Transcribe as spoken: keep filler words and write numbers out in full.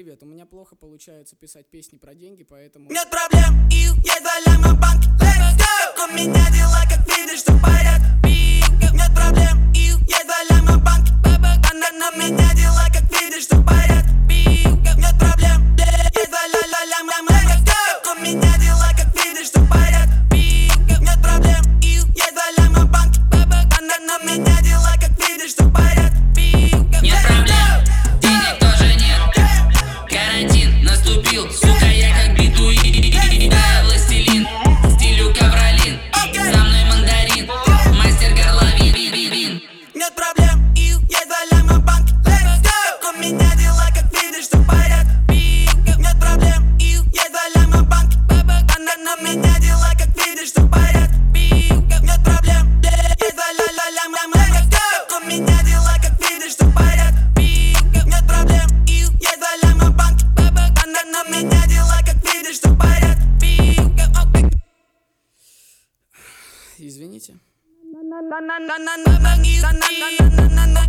привет, у меня плохо получается писать песни про деньги, поэтому... Нет проблем, я заляма банк, let's go. У меня дела, как видишь, что порядок. Нет проблем, я заляма банк, на меня дела, как видишь, что порядок. Нет проблем, я заляма банк, let's go. У меня дела, как видишь, что порядок. Нет проблем, я заляма банк, на меня дела, как видишь, что порядок. Нет проблем, денег тоже нет. Карантин наступил, сука, я как бедуин. Да, властелин, стилю ковролин. За мной мандарин, мастер горловин. Нет проблем, я заляма банк, let's go. У меня дела, как видишь, что порядок. Нет проблем, я заляма банк, на меня дела, как видишь, что порядок. Нет проблем, я заляма банк, let's go. У меня дела, как видишь, что порядок. Нет проблем, я заляма банк, на меня дела, как видишь, что порядок. Извините. Na na na na na na na na na na na na